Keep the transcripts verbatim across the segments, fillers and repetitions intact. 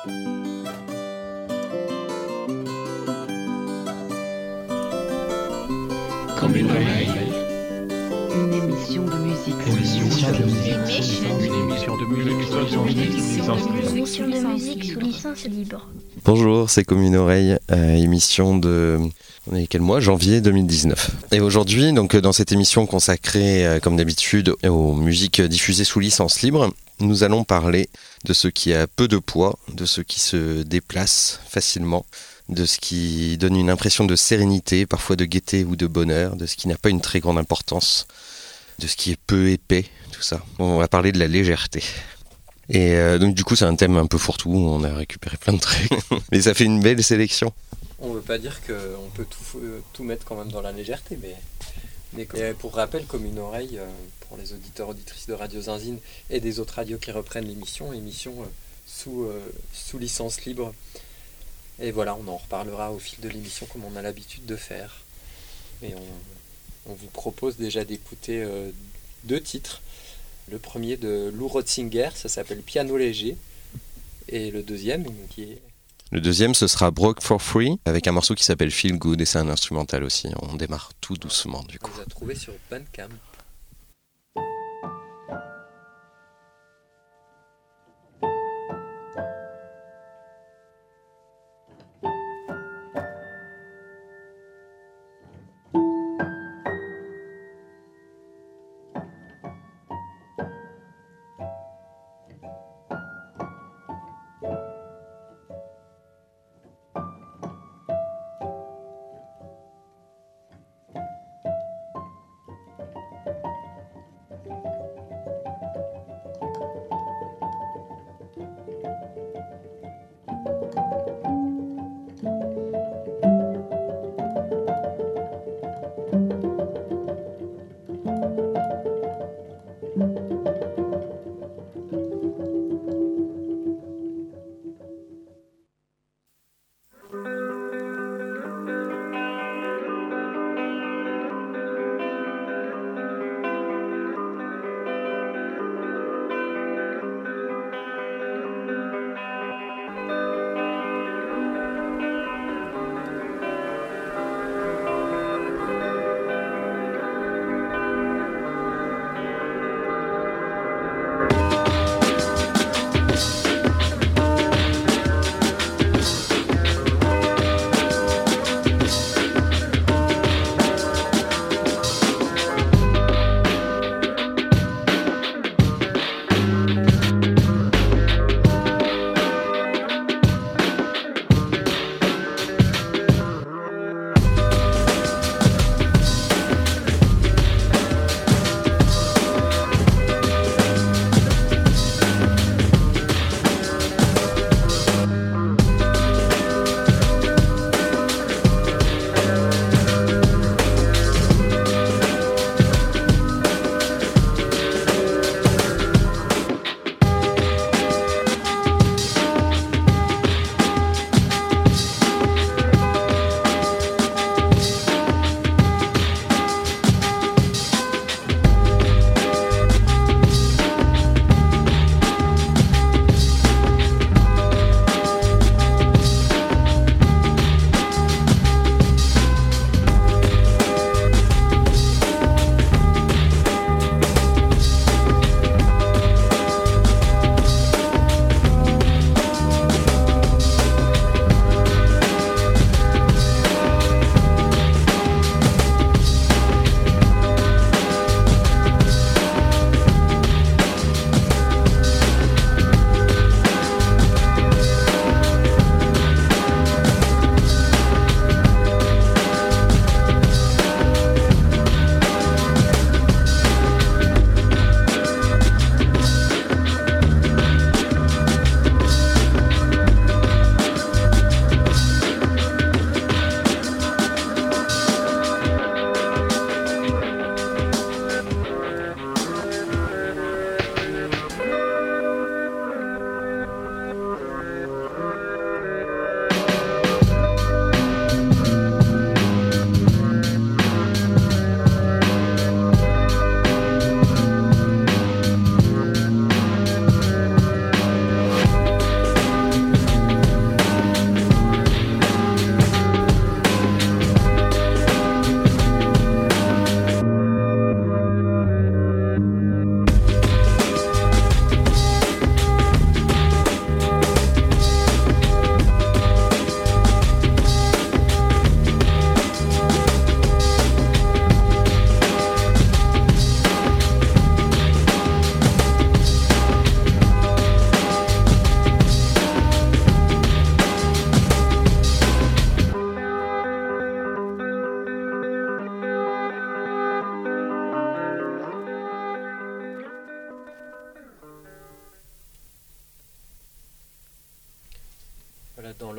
Comme une oreille. Une émission de musique. Une émission de musique. Une émission de musique. Une émission de musique sous licence libre. Bonjour, c'est Comme une oreille, euh, émission de... On est quel mois ? Janvier deux mille dix-neuf. Et aujourd'hui, donc, dans cette émission consacrée, euh, comme d'habitude, aux musiques diffusées sous licence libre, nous allons parler de ce qui a peu de poids, de ce qui se déplace facilement, de ce qui donne une impression de sérénité, parfois de gaieté ou de bonheur, de ce qui n'a pas une très grande importance, de ce qui est peu épais, tout ça. On va parler de la légèreté. Et euh, donc du coup c'est un thème un peu fourre-tout, on a récupéré plein de trucs, mais ça fait une belle sélection. On veut pas dire qu'on peut tout, tout mettre quand même dans la légèreté, mais, mais et pour rappel, Comme une oreille, pour les auditeurs auditrices de Radio Zinzine et des autres radios qui reprennent l'émission, émission sous, euh, sous licence libre. Et voilà, on en reparlera au fil de l'émission comme on a l'habitude de faire. Et on, on vous propose déjà d'écouter euh, deux titres. Le premier de Lou Rotzinger, ça s'appelle Piano léger. Et le deuxième, qui est... Le deuxième, ce sera Broke for Free, avec un morceau qui s'appelle Feel Good, et c'est un instrumental aussi. On démarre tout doucement, du coup. On les a trouvés sur Bandcamp.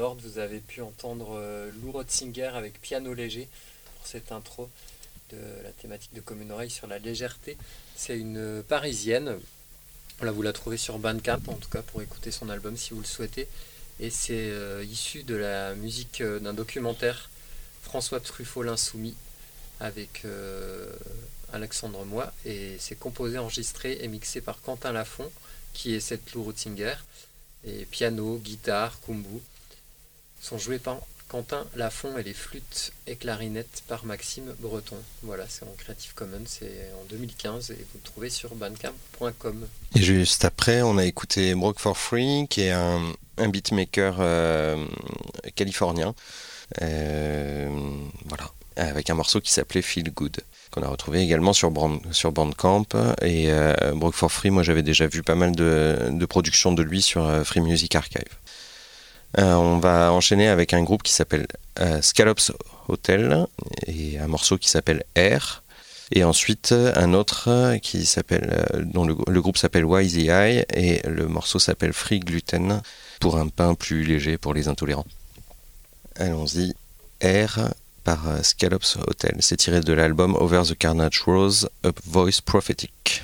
l'ordre, vous avez pu entendre euh, Lou Rotzinger avec Piano léger pour cette intro de la thématique de Comme une oreille sur la légèreté. C'est une Parisienne. Là, vous la trouvez sur Bandcamp, en tout cas pour écouter son album si vous le souhaitez. Et c'est euh, issu de la musique euh, d'un documentaire François Truffaut l'Insoumis avec euh, Alexandre Moy. Et c'est composé, enregistré et mixé par Quentin Lafont, qui est cette Lou Rotzinger. Et piano, guitare, kumbu sont joués par Quentin Lafont et les flûtes et clarinettes par Maxime Breton. Voilà, c'est en Creative Commons, c'est en deux mille quinze et vous le trouvez sur bandcamp point com. Et juste après, on a écouté Broke for Free, qui est un, un beatmaker euh, californien. Euh, voilà, avec un morceau qui s'appelait Feel Good, qu'on a retrouvé également sur, Brand, sur Bandcamp. Et euh, Broke for Free, moi j'avais déjà vu pas mal de, de productions de lui sur euh, Free Music Archive. Euh, on va enchaîner avec un groupe qui s'appelle euh, Scallops Hotel et un morceau qui s'appelle Air. Et ensuite un autre qui s'appelle, euh, dont le, le groupe s'appelle Y Z I et le morceau s'appelle Free Gluten, pour un pain plus léger pour les intolérants. Allons-y, Air par Scallops Hotel. C'est tiré de l'album Over the Carnage Rose, A Voice Prophetic.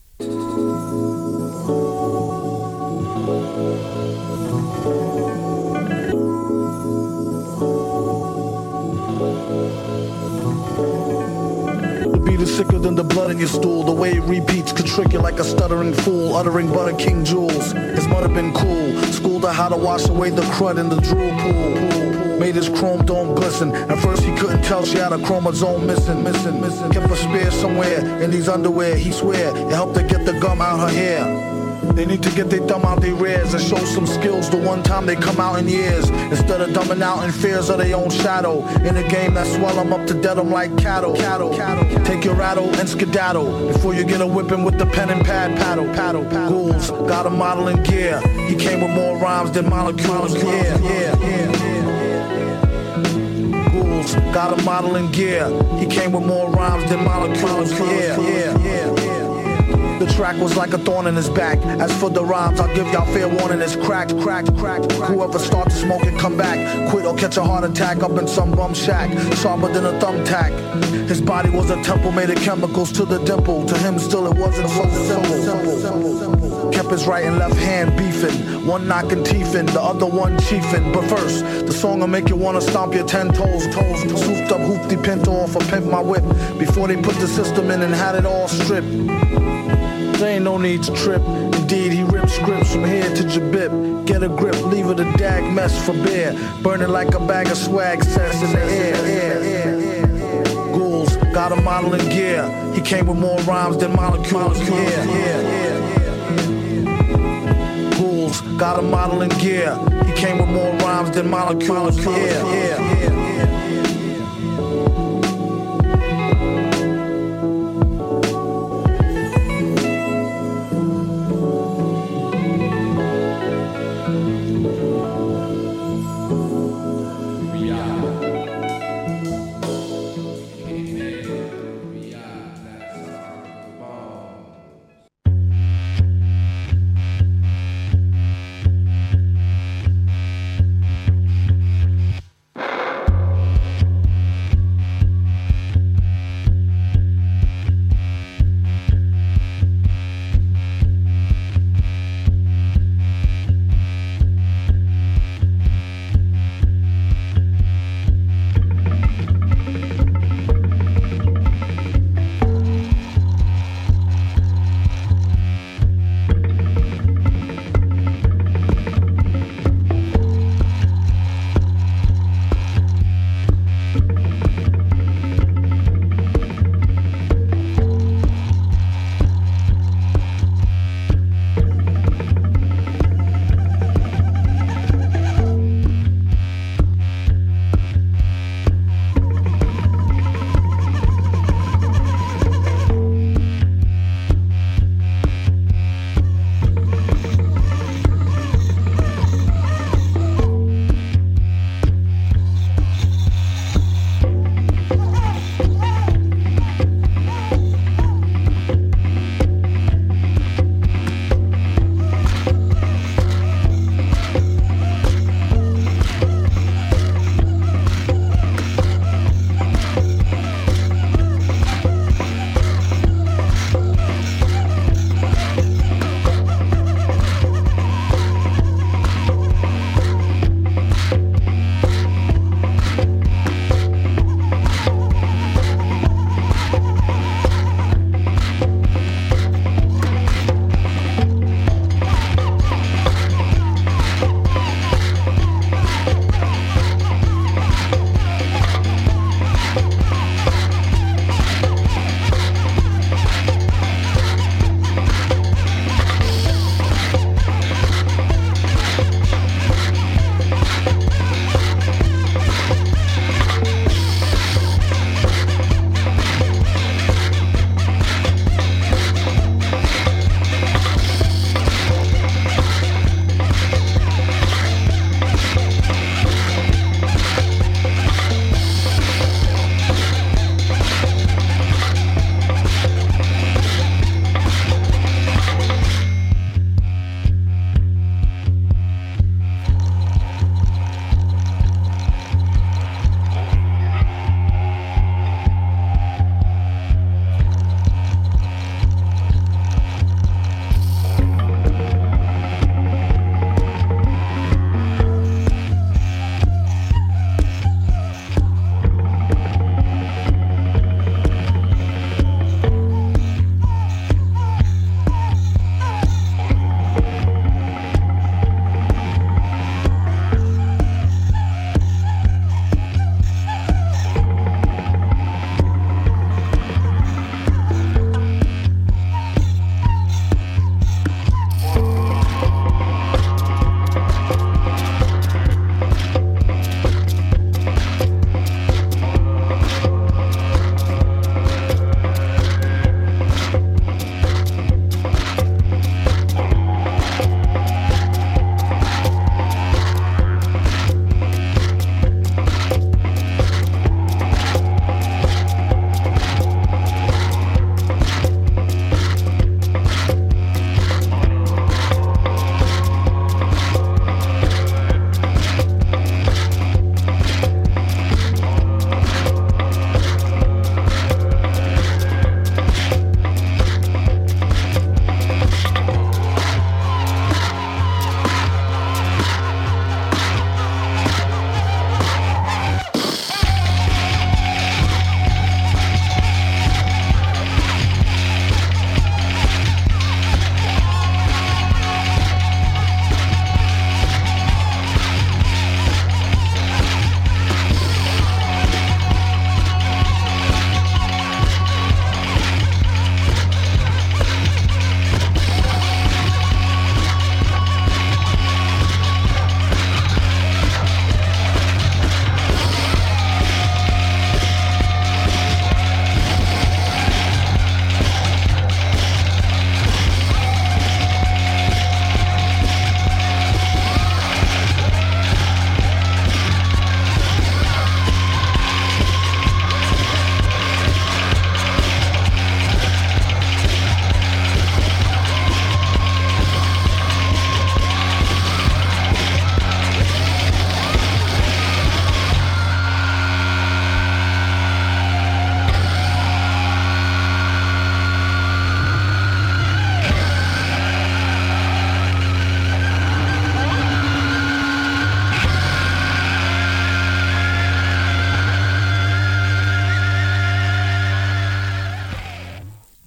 Is sicker than the blood in your stool. The way it repeats could trick you like a stuttering fool, uttering butter king jewels. His mother been cool, schooled her how to wash away the crud in the drool pool. Made his chrome dome glisten. At first he couldn't tell she had a chromosome missing, missing, missing. Kept a spear somewhere in these underwear. He swear it helped her get the gum out her hair. They need to get their thumb out their rears and show some skills the one time they come out in years. Instead of dumbing out in fears of their own shadow. In a game that swell them up to dead them like cattle. cattle. Take your rattle and skedaddle before you get a whipping with the pen and pad paddle. paddle. Ghouls got a model in gear. He came with more rhymes than molecules. Yeah, yeah, yeah. Ghouls got a model in gear. He came with more rhymes than molecules. Yeah, yeah, yeah. The track was like a thorn in his back. As for the rhymes, I'll give y'all fair warning. It's cracked, cracked, cracked. Whoever starts to smoke it, come back. Quit or catch a heart attack up in some bum shack. Sharper than a thumbtack. His body was a temple made of chemicals to the dimple. To him still it wasn't so simple. Kept his right and left hand beefing. One knocking teeth in, the other one chiefing. But first, the song will make you wanna stomp your ten toes. Toes, souped up hoopty pinto off a pimp my whip. Before they put the system in and had it all stripped. There ain't no need to trip. Indeed, he rips scripts from here to Jabib. Get a grip, leave it a dag mess for beer. Burning like a bag of swag sets in the air. air, air, air. Ghouls got a model in gear. He came with more rhymes than molecules. Yeah, yeah, yeah. Ghouls got a model in gear. He came with more rhymes than molecules. Yeah, yeah, yeah.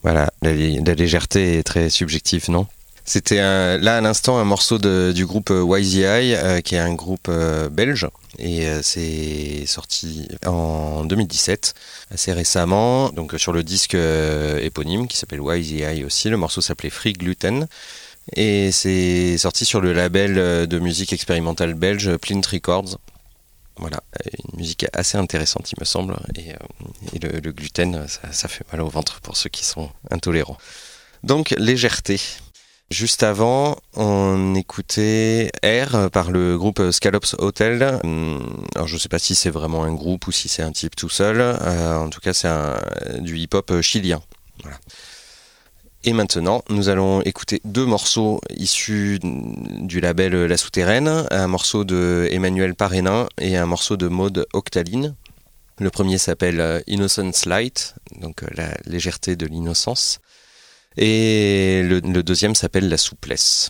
Voilà, la, la légèreté est très subjective, non ? C'était un, là à l'instant un morceau de, du groupe Y Z I, euh, qui est un groupe euh, belge, et euh, c'est sorti en deux mille dix-sept, assez récemment, donc sur le disque euh, éponyme qui s'appelle Y Z I aussi. Le morceau s'appelait Free Gluten, et c'est sorti sur le label de musique expérimentale belge Plint Records. Voilà, une musique assez intéressante il me semble, et, euh, et le, le gluten ça, ça fait mal au ventre pour ceux qui sont intolérants. Donc légèreté. Juste avant, on écoutait Air par le groupe Scallops Hotel. Alors je ne sais pas si c'est vraiment un groupe ou si c'est un type tout seul, euh, en tout cas c'est un, du hip-hop chilien. Voilà. Et maintenant, nous allons écouter deux morceaux issus du label La Souterraine, un morceau de Emmanuel Parénin et un morceau de Maud Octaline. Le premier s'appelle Innocence Light, donc la légèreté de l'innocence, et le, le deuxième s'appelle La Souplesse.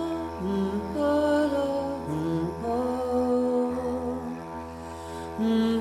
Mm-hmm.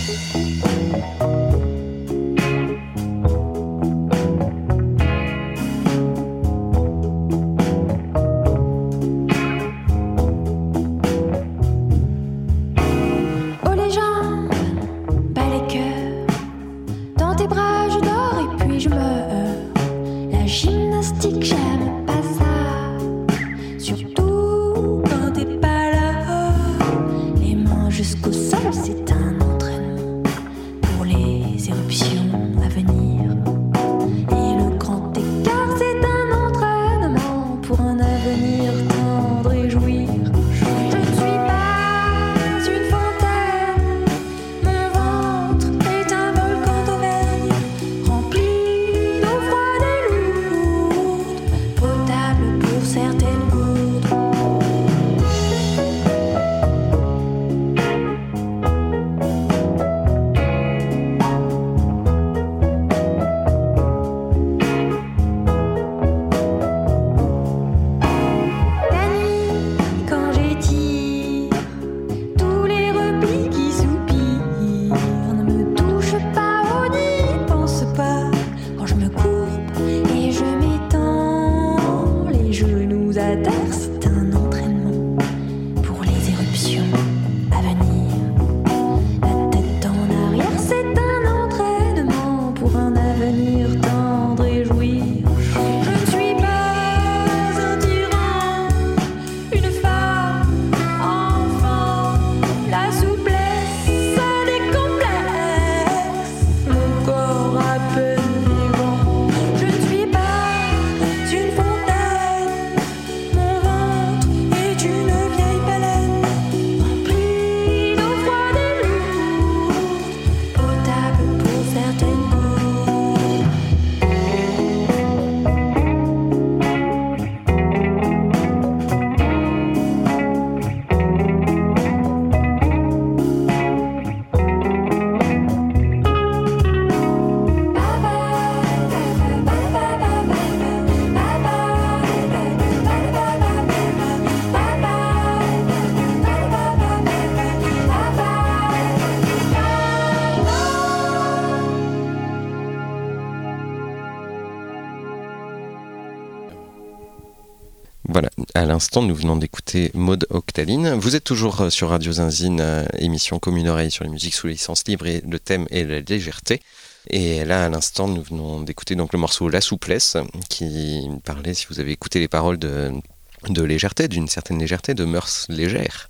Voilà, à l'instant, nous venons d'écouter Maud Octaline. Vous êtes toujours sur Radio Zinzine, euh, émission Comme une oreille sur les musiques sous licence libre, et le thème est la légèreté. Et là, à l'instant, nous venons d'écouter donc le morceau La Souplesse, qui parlait, si vous avez écouté les paroles de, de légèreté, d'une certaine légèreté, de mœurs légères.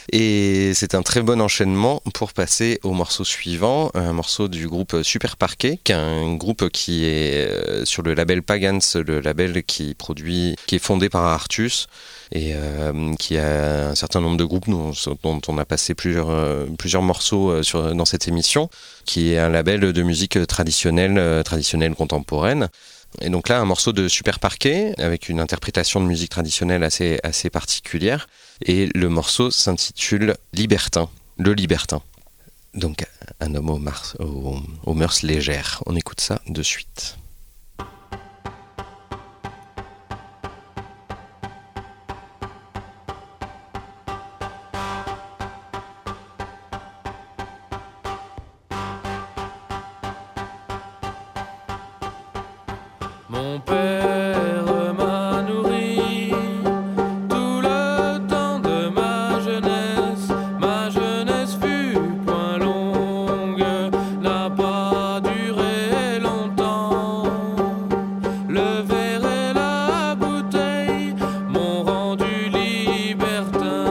Et c'est un très bon enchaînement pour passer au morceau suivant, un morceau du groupe Super Parquet, qui est un groupe qui est sur le label Pagans, le label qui produit, qui est fondé par Artus, et euh, qui a un certain nombre de groupes dont, dont on a passé plusieurs, euh, plusieurs morceaux sur, dans cette émission, qui est un label de musique traditionnelle, euh, traditionnelle contemporaine. Et donc là, un morceau de Super Parquet, avec une interprétation de musique traditionnelle assez, assez particulière. Et le morceau s'intitule Libertin, le libertin. Donc un homme aux, mars, aux, aux mœurs légères. On écoute ça de suite. Mon père m'a nourri tout le temps de ma jeunesse. Ma jeunesse fut point longue, n'a pas duré longtemps. Le verre et la bouteille m'ont rendu libertin.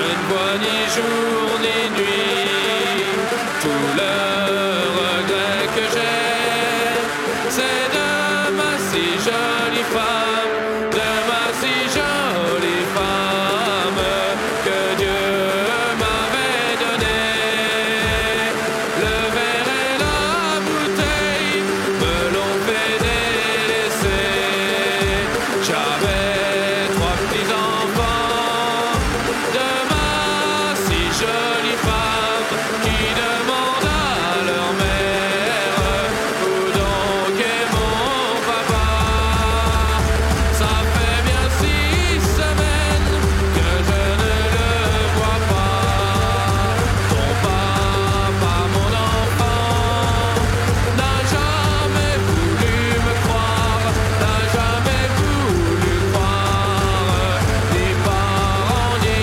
ne vois ni jour ni nuit. Tout le regret que j'ai, c'est de ma si jolie femme, de ma si jolie femme que Dieu m'avait donné. Le verre et la bouteille me l'ont fait délaisser. J'avais trois petits enfants de ma si jolie femme qui demandent à leur mère où donc est mon papa. Ça fait bien six semaines que je ne le vois pas. Ton papa, mon enfant, n'a jamais voulu me croire, n'a jamais voulu croire, ni parents ni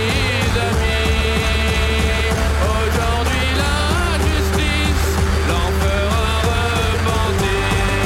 amis. Aujourd'hui la justice l'en fera repentir.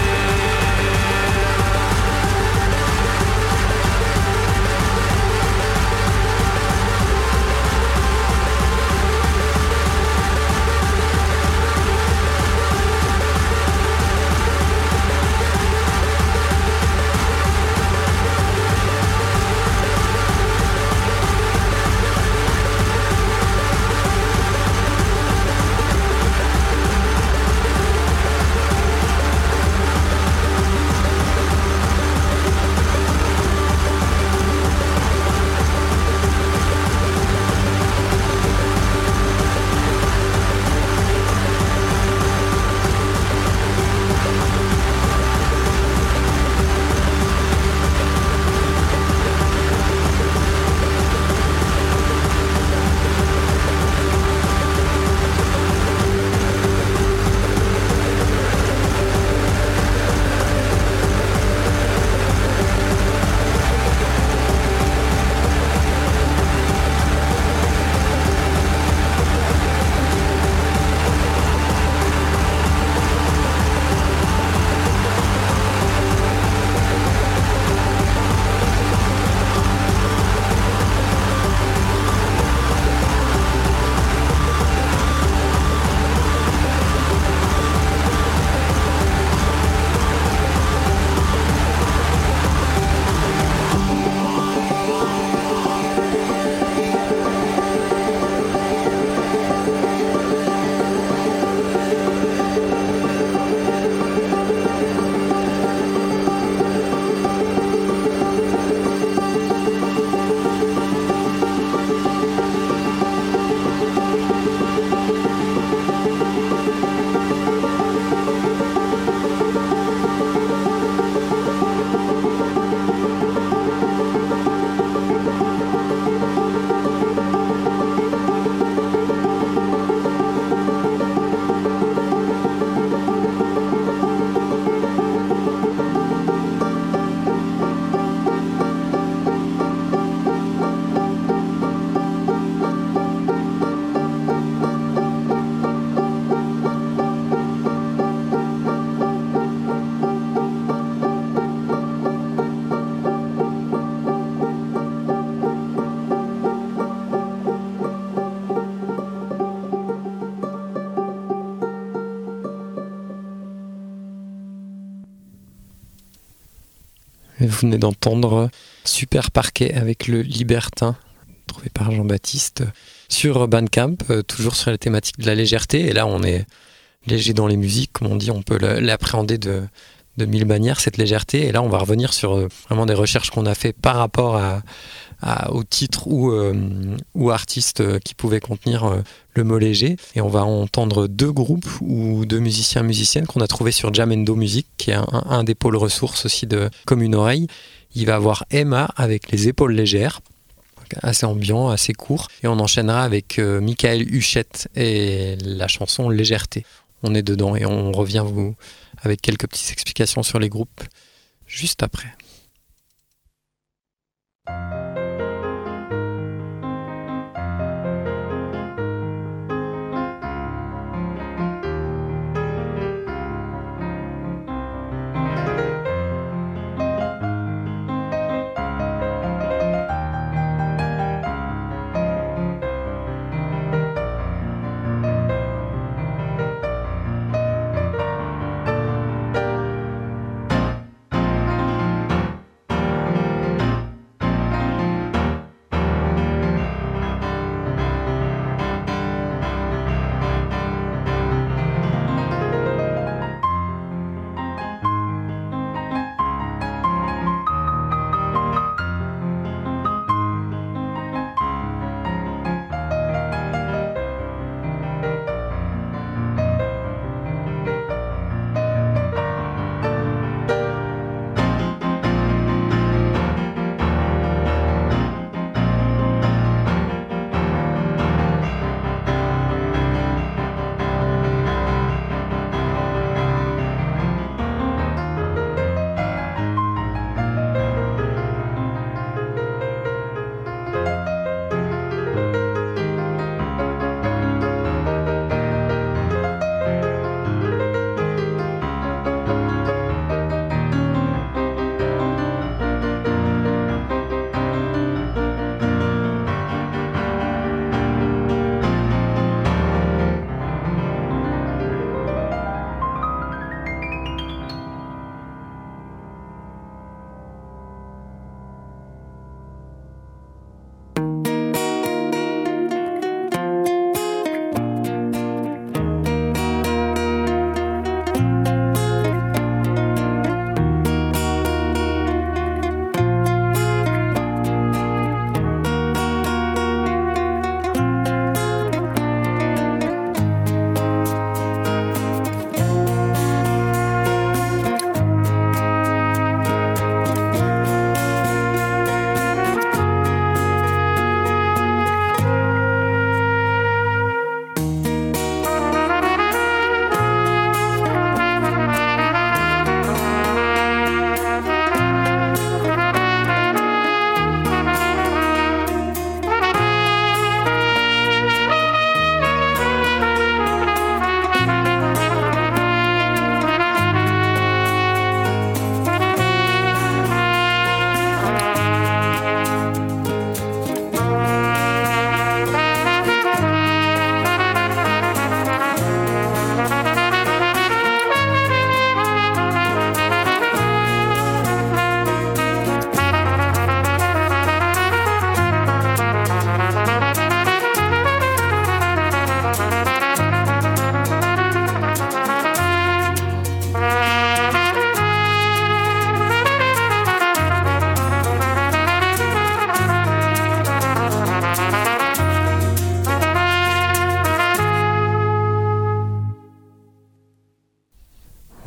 Vous venez d'entendre Super Parquet avec le Libertin, trouvé par Jean-Baptiste, sur Bandcamp, toujours sur la thématique de la légèreté. Et là, on est léger dans les musiques, comme on dit, on peut l'appréhender de, de mille manières, cette légèreté. Et là, on va revenir sur vraiment des recherches qu'on a fait par rapport à, à, au titre ou, euh, ou artistes qui pouvaient contenir euh, le mot léger. Et on va entendre deux groupes ou deux musiciens musiciennes qu'on a trouvés sur Jamendo Music, qui est un, un des pôles ressources aussi de Comme une oreille. Il va avoir Emma avec Les épaules légères, assez ambiant, assez court. Et on enchaînera avec euh, Michael Huchette et la chanson Légèreté. On est dedans et on revient vous avec quelques petites explications sur les groupes juste après.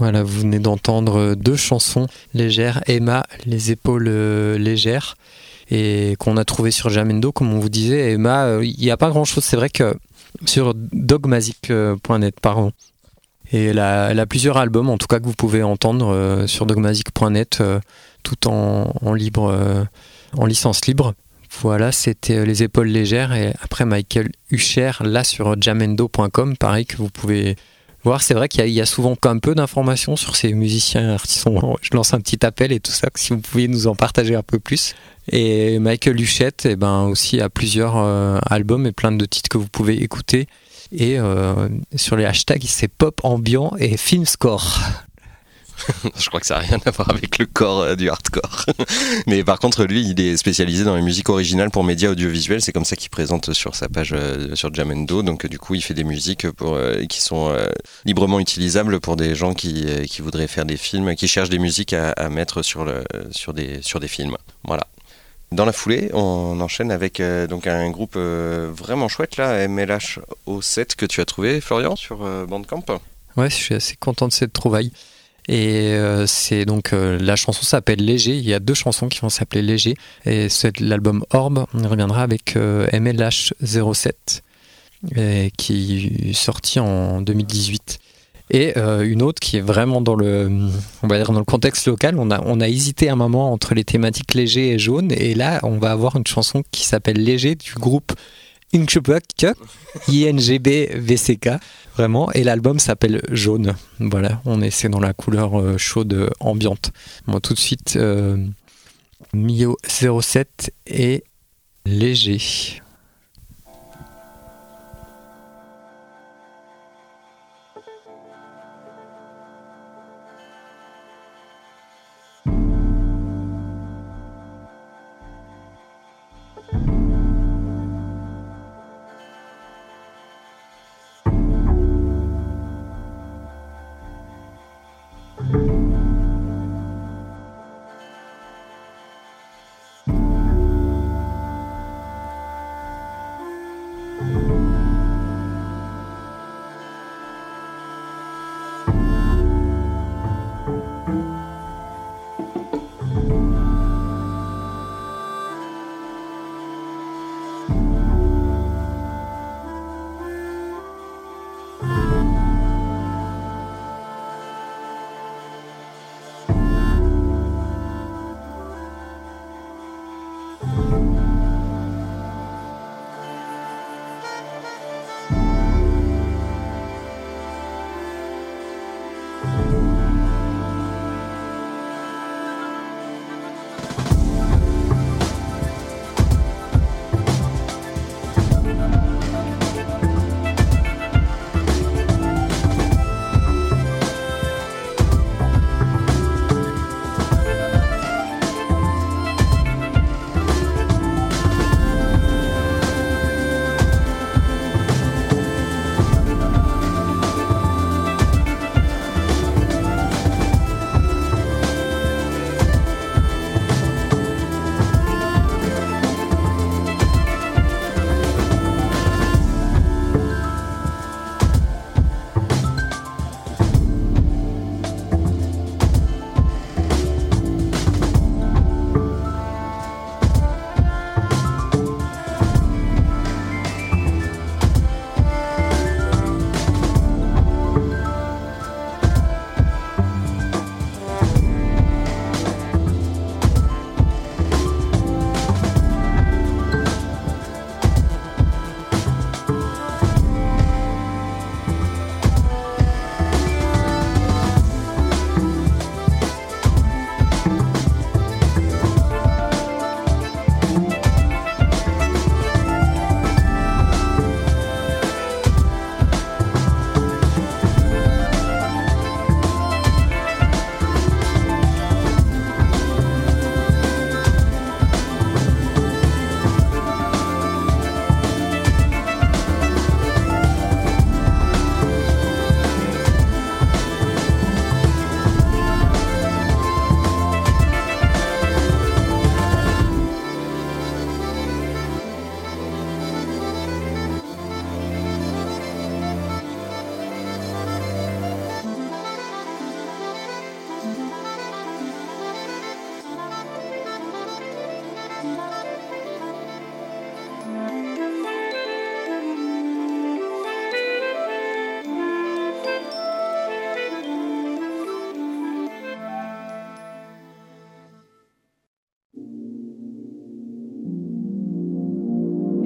Voilà, vous venez d'entendre deux chansons légères, Emma, les épaules euh, légères, et qu'on a trouvé sur Jamendo, comme on vous disait. Emma, il euh, n'y a pas grand-chose, c'est vrai que sur dogmazic point net, pardon. Et elle a, elle a plusieurs albums, en tout cas que vous pouvez entendre euh, sur dogmazic point net, euh, tout en, en libre, euh, en licence libre. Voilà, c'était Les épaules légères, et après Michael Hucher, là sur jamendo point com, pareil, que vous pouvez voir. C'est vrai qu'il y a, il y a souvent un peu d'informations sur ces musiciens artistes. Je lance un petit appel et tout ça, si vous pouviez nous en partager un peu plus. Et Michael Huchette, eh ben, aussi a plusieurs euh, albums et plein de titres que vous pouvez écouter. Et euh, sur les hashtags, c'est pop ambiant et film score. Je crois que ça n'a rien à voir avec le corps euh, du hardcore. Mais par contre, lui, il est spécialisé dans les musiques originales pour médias audiovisuels. C'est comme ça qu'il présente sur sa page euh, sur Jamendo. Donc euh, du coup, il fait des musiques pour, euh, qui sont euh, librement utilisables pour des gens qui, euh, qui voudraient faire des films, qui cherchent des musiques à, à mettre sur, le, sur, des, sur des films. Voilà. Dans la foulée, on enchaîne avec euh, donc un groupe euh, vraiment chouette, là, M L H O sept, que tu as trouvé, Florian, sur euh, Bandcamp. Ouais, je suis assez content de cette trouvaille. Et euh, c'est donc euh, la chanson s'appelle Léger. Il y a deux chansons qui vont s'appeler Léger. Et c'est l'album Orbe. On y reviendra avec euh, M L H zéro sept, et qui est sorti en deux mille dix-huit. Et euh, une autre qui est vraiment dans le, on va dire dans le contexte local. On a, on a hésité un moment entre les thématiques léger et jaune. Et là, on va avoir une chanson qui s'appelle Léger du groupe Inchbuck, I N G B V C K, vraiment, et l'album s'appelle Jaune. Voilà, on est c'est dans la couleur euh, chaude ambiante. Bon, tout de suite, euh, Mio zéro sept et Léger.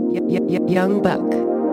Young Buck.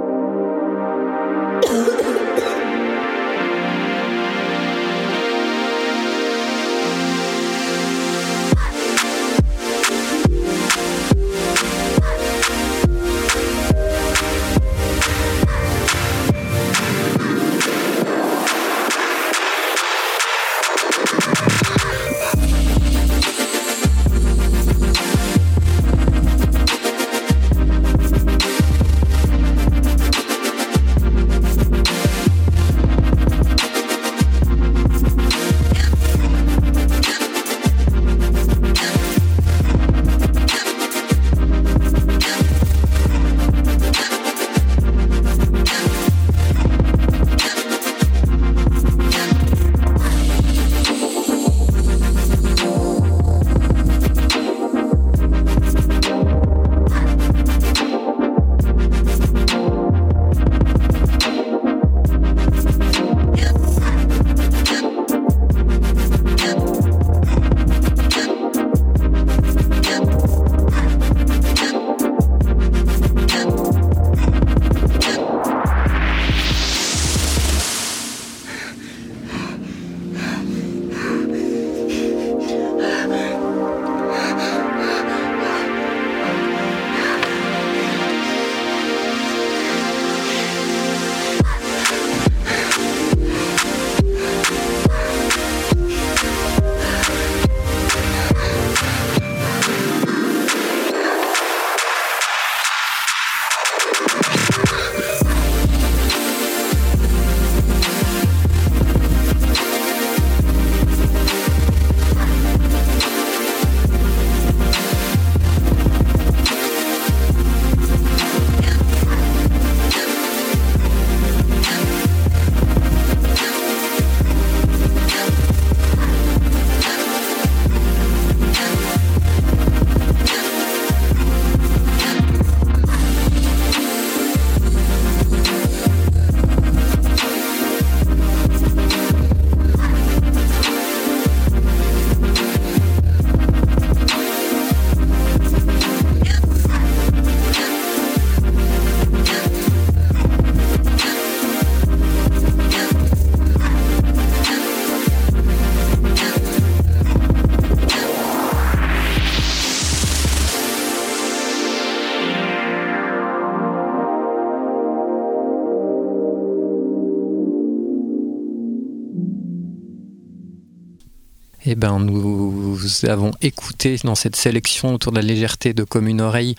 Eh ben, nous avons écouté dans cette sélection autour de la légèreté de Comme une oreille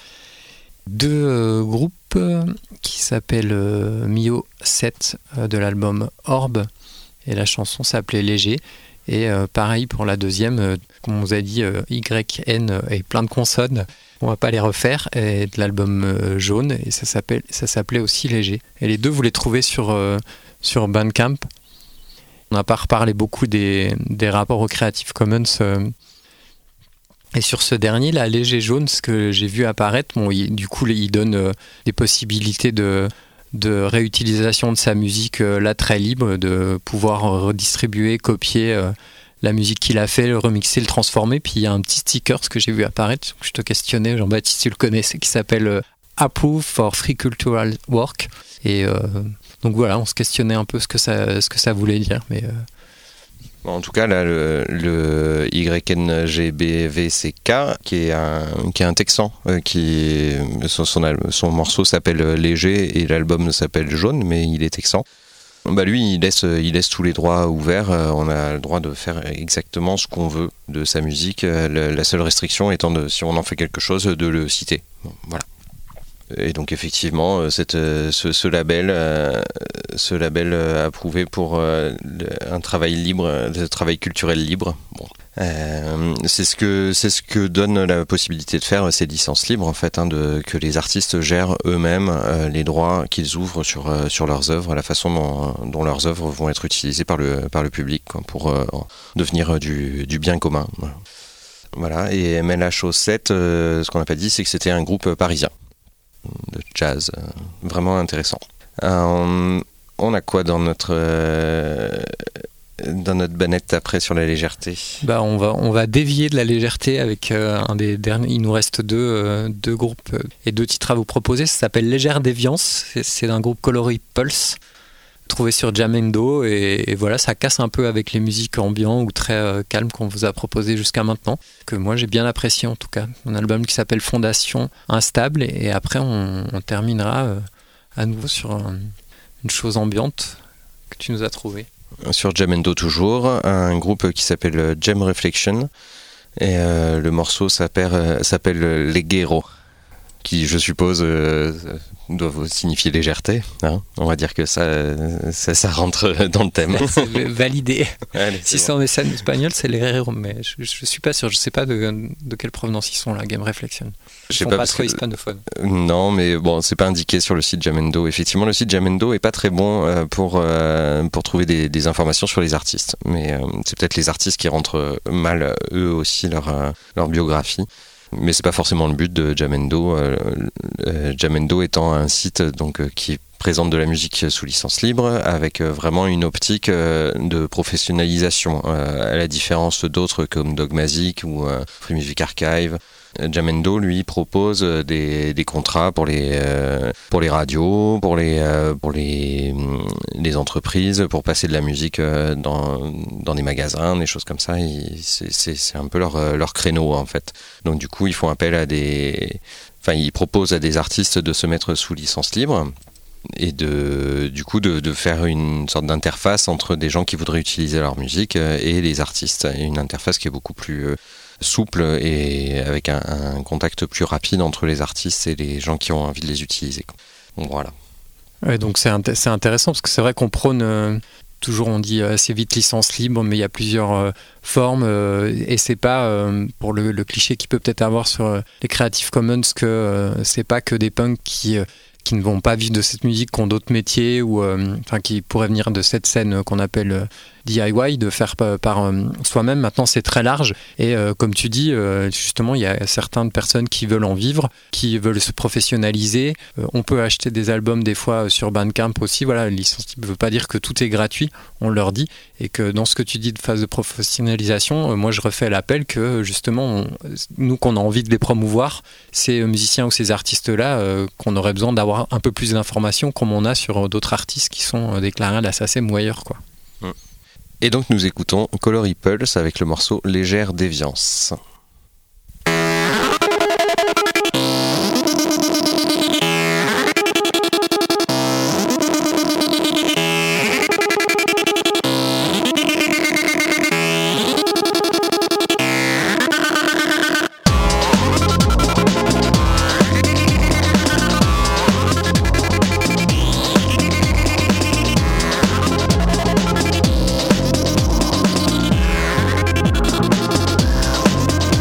deux euh, groupes euh, qui s'appellent euh, Mio sept euh, de l'album Orb, et la chanson s'appelait Léger. Et euh, pareil pour la deuxième, euh, comme on vous a dit, euh, Y N euh, et plein de consonnes, on va pas les refaire, et de l'album euh, Jaune, et ça s'appelle, ça s'appelait aussi Léger. Et les deux, vous les trouvez sur, euh, sur Bandcamp. On n'a pas reparlé beaucoup des, des rapports au Creative Commons. Euh, et sur ce dernier, là, Léger Jaune, ce que j'ai vu apparaître, bon, il, du coup, il donne euh, des possibilités de, de réutilisation de sa musique euh, là très libre, de pouvoir redistribuer, copier euh, la musique qu'il a fait, le remixer, le transformer. Puis il y a un petit sticker, ce que j'ai vu apparaître, que je te questionnais, Jean-Baptiste, tu le connaissais, qui s'appelle euh, Approve for Free Cultural Work. Et euh, donc voilà, on se questionnait un peu ce que ça, ce que ça voulait dire. Mais euh... bon, en tout cas, là, le, le Y N G B V C K, qui est un, qui est un Texan, euh, qui son, son, son morceau s'appelle Léger et l'album s'appelle Jaune, mais il est texan. Bah lui, il laisse, il laisse tous les droits ouverts. Euh, on a le droit de faire exactement ce qu'on veut de sa musique. Euh, la, la seule restriction étant, de, si on en fait quelque chose, de le citer. Bon, voilà. Et donc effectivement, cette, ce, ce label, euh, ce label euh, approuvé pour euh, le, un travail libre, un travail culturel libre. Bon, euh, c'est ce que c'est ce que donne la possibilité de faire ces licences libres en fait, hein, de que les artistes gèrent eux-mêmes euh, les droits qu'ils ouvrent sur euh, sur leurs œuvres, la façon dont, dont leurs œuvres vont être utilisées par le par le public, quoi, pour euh, devenir du du bien commun. Voilà. Et M L H O sept, euh, ce qu'on n'a pas dit, c'est que c'était un groupe parisien de jazz, euh, vraiment intéressant. Euh, on, on a quoi dans notre euh, dans notre banette après sur la légèreté? Bah, on va on va dévier de la légèreté avec euh, un des derniers. Il nous reste deux euh, deux groupes et deux titres à vous proposer. Ça s'appelle Légère Déviance. C'est, c'est d'un groupe Coloris Pulse, trouvé sur Jamendo, et, et voilà, ça casse un peu avec les musiques ambiantes ou très euh, calmes qu'on vous a proposé jusqu'à maintenant, que moi j'ai bien apprécié en tout cas. Un album qui s'appelle Fondation Instable, et, et après on, on terminera euh, à nouveau sur un, une chose ambiante que tu nous as trouvé. Sur Jamendo toujours, un groupe qui s'appelle Jam Reflection, et euh, le morceau s'appelle, euh, s'appelle Les Guerros, qui je suppose euh, doivent signifier légèreté, hein. On va dire que ça, ça, ça rentre dans le thème. C'est validé. Allez, si c'est c'est en espagnol, c'est les Guerreros, mais je, je suis pas sûr, je sais pas de, de quelle provenance ils sont là, Game Reflection. Ils Je sais sont pas, pas parce trop que- hispanophones. Non, mais bon, c'est pas indiqué sur le site Jamendo. Effectivement, le site Jamendo est pas très bon euh, pour euh, pour trouver des, des informations sur les artistes. Mais euh, c'est peut-être les artistes qui rentrent mal euh, eux aussi leur euh, leur biographie. Mais c'est pas forcément le but de Jamendo. Euh, euh, Jamendo étant un site donc euh, qui présente de la musique sous licence libre avec euh, vraiment une optique euh, de professionnalisation, euh, à la différence d'autres comme Dogmazic ou euh, Free Music Archive. Jamendo, lui, propose des, des contrats pour les, euh, pour les radios, pour les, euh, pour les, les entreprises, pour passer de la musique euh, dans, dans des magasins, des choses comme ça. Ils- c'est, c'est, c'est un peu leur, leur créneau, en fait. Donc, du coup, ils font appel à des... Enfin, ils proposent à des artistes de se mettre sous licence libre et de, du coup, de, de faire une sorte d'interface entre des gens qui voudraient utiliser leur musique euh, et les artistes. Et une interface qui est beaucoup plus... euh, souple et avec un, un contact plus rapide entre les artistes et les gens qui ont envie de les utiliser. Bon, voilà. Ouais, donc c'est, int- c'est intéressant parce que c'est vrai qu'on prône euh, toujours, on dit assez vite licence libre, mais il y a plusieurs euh, formes euh, et c'est pas euh, pour le, le cliché qu'il peut peut-être avoir sur euh, les Creative Commons que euh, c'est pas que des punks qui euh, qui ne vont pas vivre de cette musique, qui ont d'autres métiers ou euh, enfin qui pourraient venir de cette scène euh, qu'on appelle euh, D I Y, de faire par, par euh, soi-même. Maintenant, c'est très large et euh, comme tu dis, euh, justement, il y a certaines personnes qui veulent en vivre, qui veulent se professionnaliser. Euh, on peut acheter des albums des fois euh, sur Bandcamp aussi. Voilà, licence libre ne veut pas dire que tout est gratuit, on leur dit, et que dans ce que tu dis de phase de professionnalisation, euh, moi je refais l'appel que justement, on, nous qu'on a envie de les promouvoir, ces musiciens ou ces artistes-là, euh, qu'on aurait besoin d'avoir un peu plus d'informations comme on a sur d'autres artistes qui sont euh, déclarés à la SACEM ou ailleurs, quoi. Et donc nous écoutons Coloris Pulse avec le morceau Légère Déviance. Légère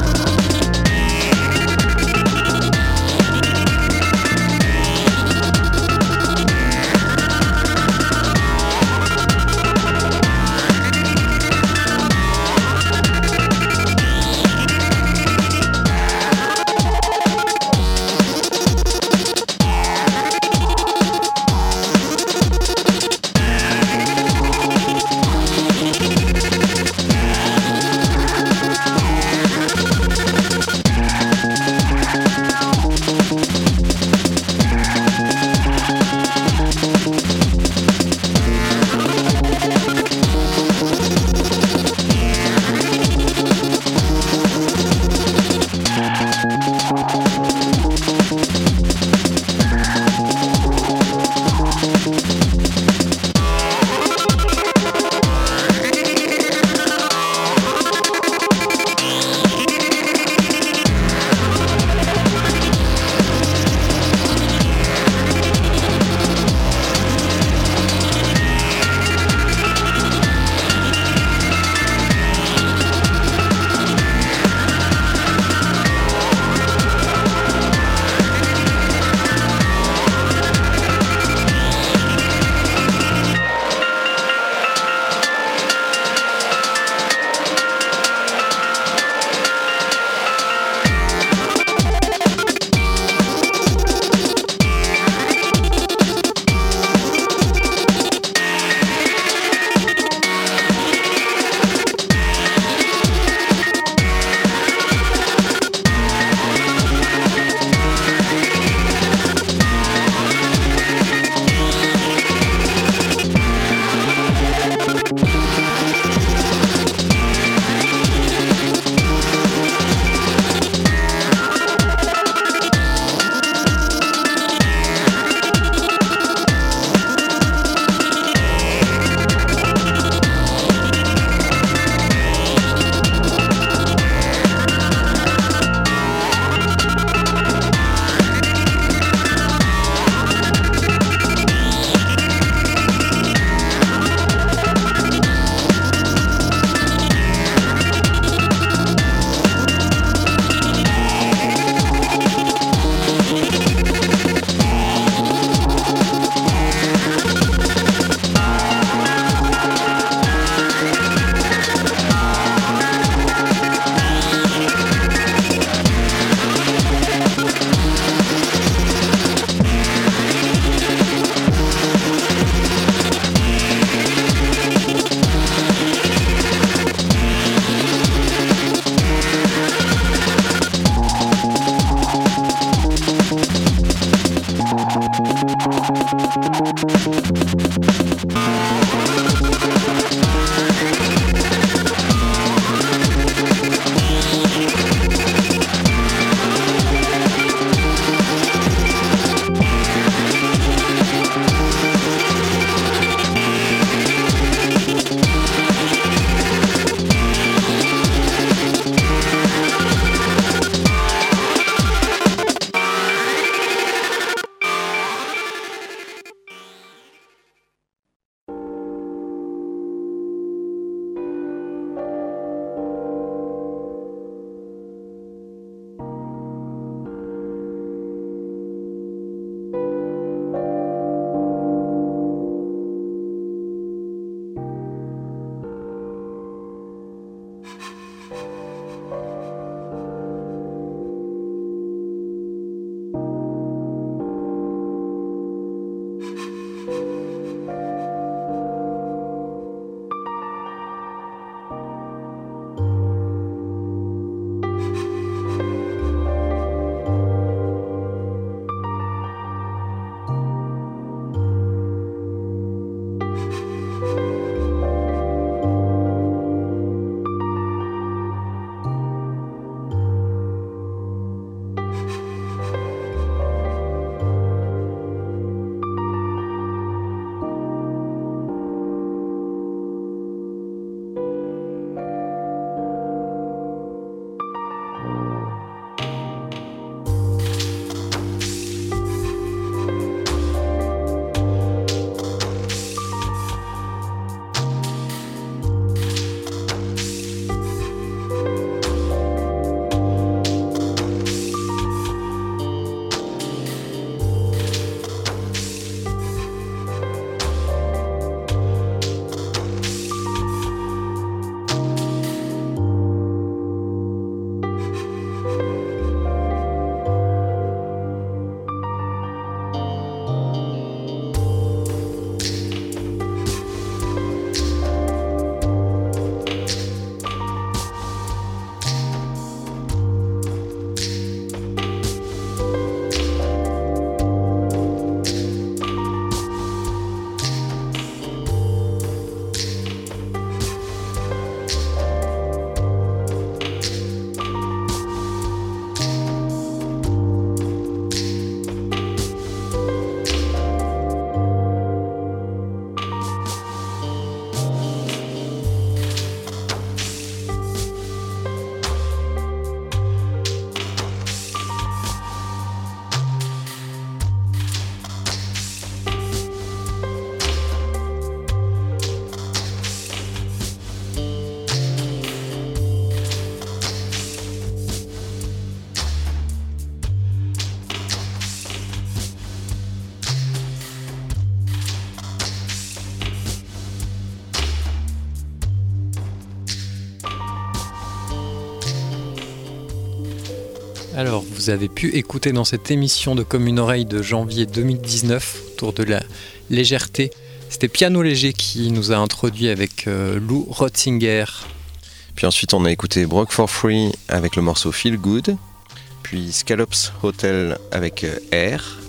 Alors, vous avez pu écouter dans cette émission de Comme une oreille de janvier deux mille dix-neuf autour de la légèreté. C'était Piano Léger qui nous a introduit avec euh, Lou Rotzinger. Puis ensuite, on a écouté Broke for Free avec le morceau Feel Good. Puis Scallops Hotel avec euh, Air.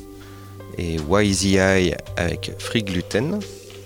Et Y Z I avec Free Gluten.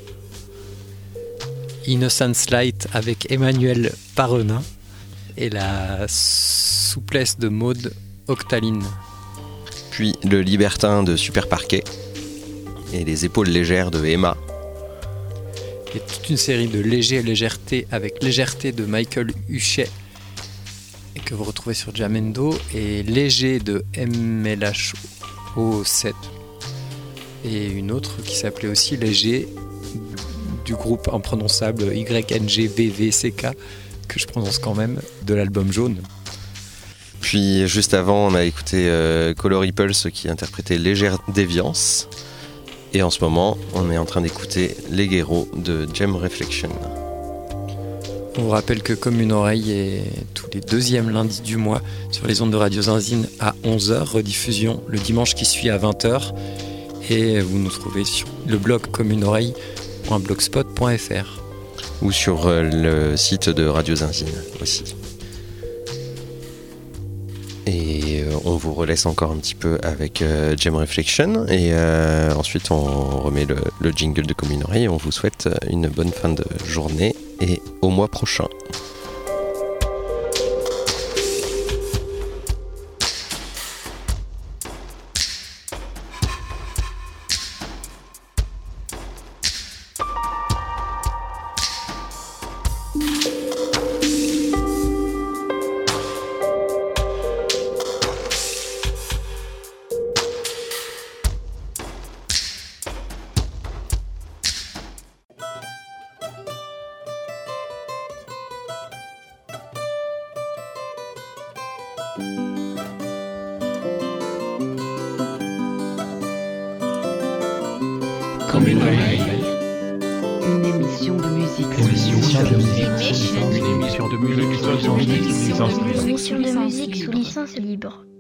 Innocence Light avec Emmanuel Parenin. Et la souplesse de Maud Octaline. Puis le Libertin de Super Parquet. Et les épaules légères de Emma. Et toute une série de Léger et Légèreté avec Légèreté de Michael Huchet et que vous retrouvez sur Jamendo, et Léger de M L H O sept et une autre qui s'appelait aussi Léger du groupe imprononçable Y N G V V C K que je prononce quand même, de l'album Jaune. Puis juste avant, on a écouté euh, Color Ripples qui interprétait Légère Déviance. Et en ce moment, on est en train d'écouter Les Guéros de Gem Reflection. On vous rappelle que Comme une oreille est tous les deuxièmes lundis du mois sur les ondes de Radio Zinzine à onze heures, rediffusion le dimanche qui suit à vingt heures. Et vous nous trouvez sur le blog comme une oreille point blogspot point f r. Ou sur le site de Radio Zinzine aussi. Et euh, on vous relaisse encore un petit peu avec euh, Jam Reflection. Et euh, ensuite, on remet le, le jingle de Comme une oreille. Et on vous souhaite une bonne fin de journée et au mois prochain. Comme une oreille. Une émission de musique. Émission de musique. Émission Une émission de musique. Une émission de musique. Une émission de musique sous licence libre.